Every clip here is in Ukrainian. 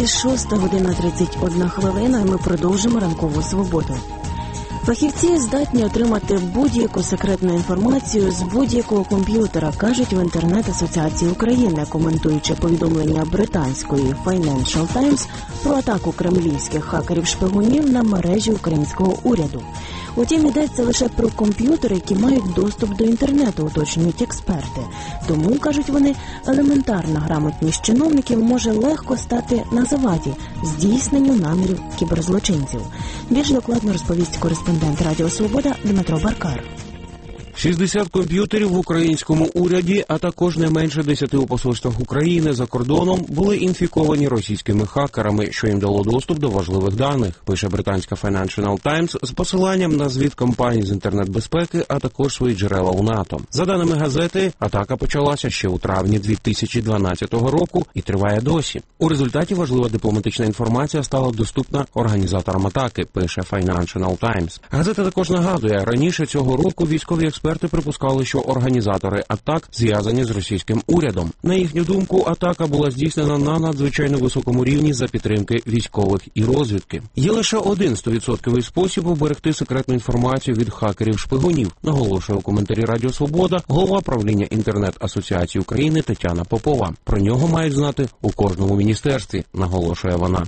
6:31 і ми продовжимо ранкову свободу. Фахівці здатні отримати будь-яку секретну інформацію з будь-якого комп'ютера, кажуть в Інтернет-асоціації України, коментуючи повідомлення британської Financial Times про атаку кремлівських хакерів-шпигунів на мережі українського уряду. Утім, йдеться лише про комп'ютери, які мають доступ до інтернету, уточнюють експерти. Тому, кажуть вони, елементарна грамотність чиновників може легко стати на заваді здійсненню намірів кіберзлочинців. Більш докладно розповість кореспондент Радіо Свобода Дмитро Баркар. 60 комп'ютерів в українському уряді, а також не менше 10 у посольствах України за кордоном були інфіковані російськими хакерами, що їм дало доступ до важливих даних, пише британська Financial Times з посиланням на звіт компаній з інтернет-безпеки, а також свої джерела у НАТО. За даними газети, атака почалася ще у травні 2012 року і триває досі. У результаті важлива дипломатична інформація стала доступна організаторам атаки, пише Financial Times. Газета також нагадує, раніше цього року військові експерти припускали, що організатори атак зв'язані з російським урядом. На їхню думку, атака була здійснена на надзвичайно високому рівні за підтримки військових і розвідки. Є лише один 100% спосіб уберегти секретну інформацію від хакерів-шпигунів, наголошує у коментарі Радіо Свобода голова правління Інтернет-асоціації України Тетяна Попова. Про нього мають знати у кожному міністерстві, наголошує вона.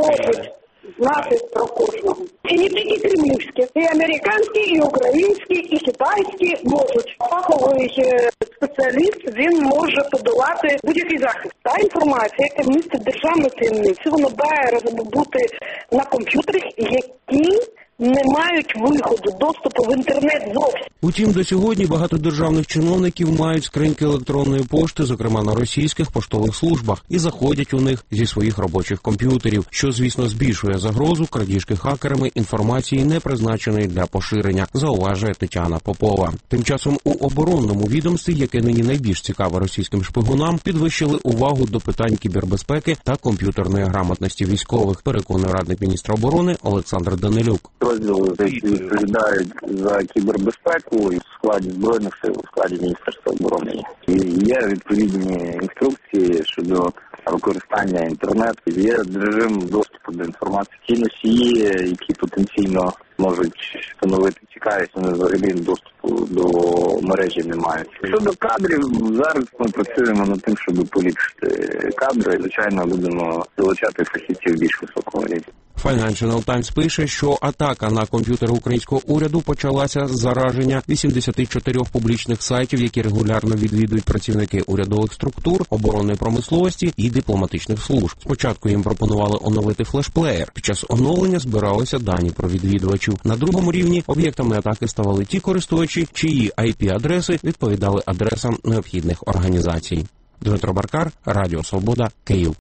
Знати про кожного. І не тільки кремлівські, і американські, і українські, і китайські можуть. Фаховий спеціаліст, він може подолати будь-який захист. Та інформація, яка містить державну таємницю, вона має бути на комп'ютерах, які не мають виходу, доступу в інтернет зовсім. Утім, до сьогодні багато державних чиновників мають скриньки електронної пошти, зокрема на російських поштових службах, і заходять у них зі своїх робочих комп'ютерів, що, звісно, збільшує загрозу крадіжки хакерами інформації, не призначеної для поширення, зауважує Тетяна Попова. Тим часом у оборонному відомстві, яке нині найбільш цікаве російським шпигунам, підвищили увагу до питань кібербезпеки та комп'ютерної грамотності військових, переконує радник міністра оборони Олександр Данилюк. Розділи, які відповідають за кібербезпеку в складі Збройних сил, в складі Міністерства оборони. І є відповідні інструкції щодо використання інтернету, є режим доступу до інформації. Ті носії, які потенційно можуть становити цікавість, вони взагалі доступу до мережі не мають. Щодо кадрів, зараз ми працюємо над тим, щоб поліпшити кадри. Звичайно, будемо залучати фахівців більш високого рівня. Financial Times пише, що атака на комп'ютери українського уряду почалася з зараження 84 публічних сайтів, які регулярно відвідують працівники урядових структур, оборонної промисловості і дипломатичних служб. Спочатку їм пропонували оновити флешплеєр. Під час оновлення збиралися дані про відвідувачів. На другому рівні об'єктами атаки ставали ті користувачі, чиї IP-адреси відповідали адресам необхідних організацій. Дмитро Баркар, Радіо Свобода, Київ.